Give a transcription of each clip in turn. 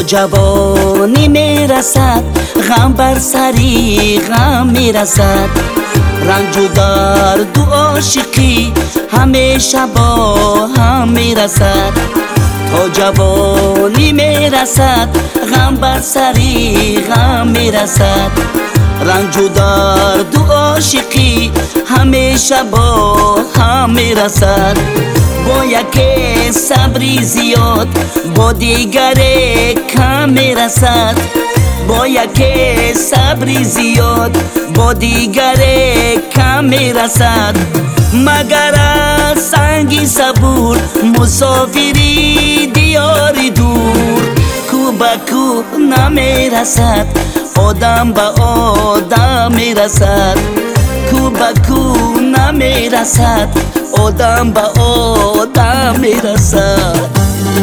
جوانی میرسد غم بر سری غم میرسد، رنج و درد و عاشقی همیشه با هم میرسد. تا جوانی میرسد غم بر سری غم میرسد، رنج و درد و عاشقی همیشه با هم میرسد. با یک صبری زیاد با دیگر کم میرسد، با یک صبری زیاد با دیگر کم میرسد. مگر از سنگی صبور مسافری دیاری دور، کو به کو نمیرسد آدم به آدم میرسد، کو به کو نمیرسد آدم به آدم میرسد.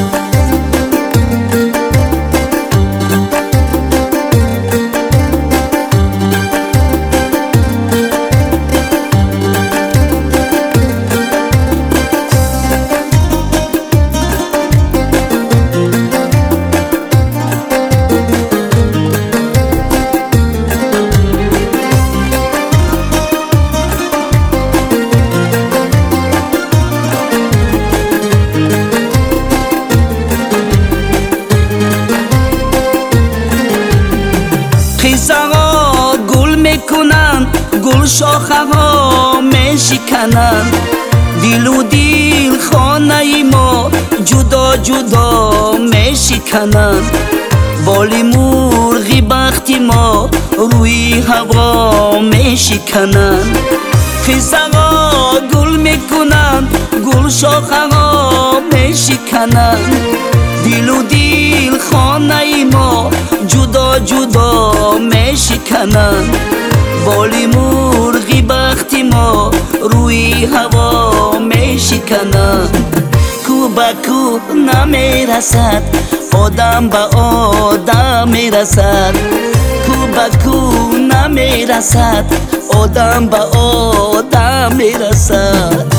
خیزها گل میکنند گل شاخه ها میشکنند، دل و دل خانه ما جدا جدا میشکنند. بال مرغی بخت ما روی هوا میشکنند. خیزها گل میکنند گل شاخه ها میشکنند، دل و دل خانه ما جدا جدا میشکنند. بال مرغی بخت ما روی هوا میشکنند. کو به کو نمیرسد آدم به آدم میرسد، کو به کو نمیرسد آدم به آدم میرسد.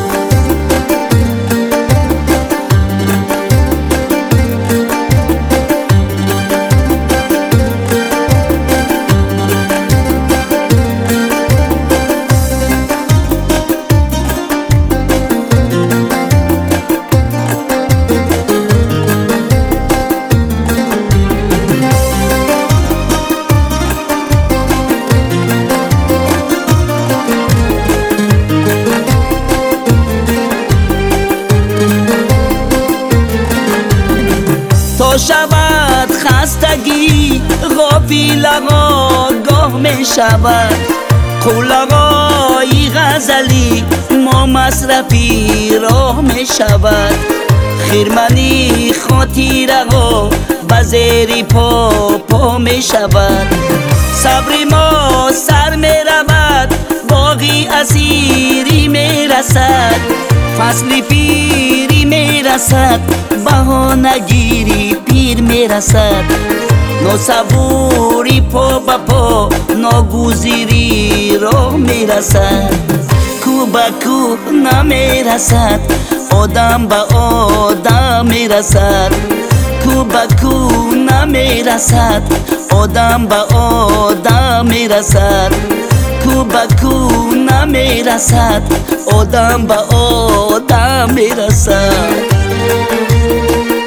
تا شود خستگی غافل آگاه می شود، قولهای غزلی ما مصرفی راه می شود. خیرمنی خاطره ها به زیر پا می شود، صبر ما سر می رود باقی اسیری می رسد. فصل پیری می رسد بهانه گیری پیر می رسد، نصبوری پا به پا ناگزیری راه می رسد. کو به کو نمی رسد آدم به آدم می رسد، کو به کو نمی رسد آدم به آدم می رسد، کو به کو نمی رسد آدم به آدم می رسد.